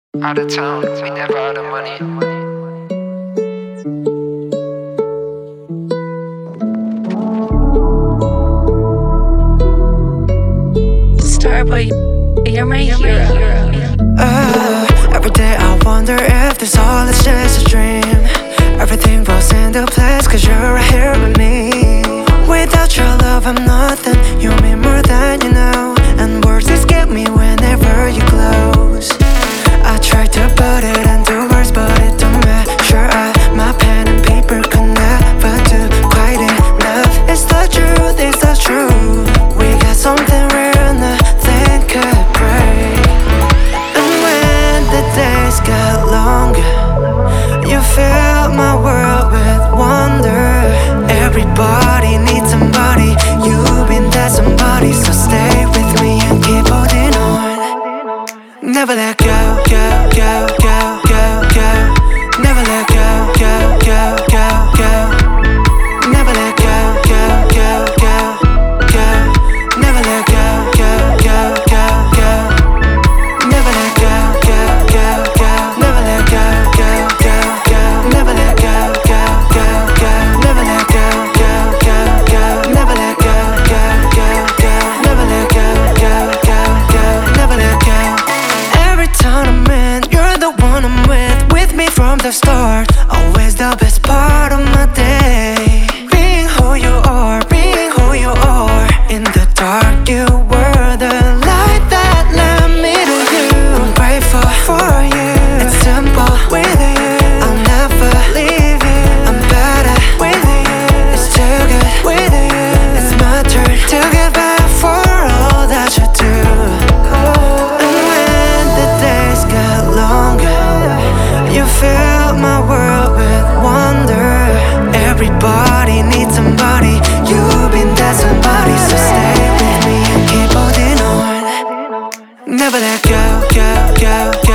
Out of town, we never out of money. Starboy, you're my hero. Every day I wonder if this all is just a dream. Everything falls into place cause you're right here with me. Without your love I'm nothing, you mean more than you know. And words escape me whenever you close. I try to put it into words but it don't measure up. My pen and paper could never do quite enough. It's the truth, it's the truth. We got something real, nothing could break. And when the days get longer, you fill my world with wonder. Everybody needs somebody, you've been that somebody. So stay with me and keep holding on. Never let go, go, go, go, go, go. Never let go, go, go, go, go. Never let go, go, go, go, go. Never let go, go, go, go, go. Never let go, go, go, go. Never let go, go, go, go. Never let go, go, go, go. Never let go, go, go, go. Never let go, go, go, go. Never let go, go, go, go. Never let go. Every time I'm in, you're the one I'm with me from the start. Always the best part of my day. Being who you are, being who you are. In the dark, you were the light that led me to you. I'm grateful for you. It's simple with you. I'll never leave you. I'm better with you. It's too good with you. It's my turn to give back for all that you do. And when the days get longer, you fill my world with wonder. Everybody needs somebody, you've been that somebody. So stay with me and keep holding on. Never let go, go, go, go.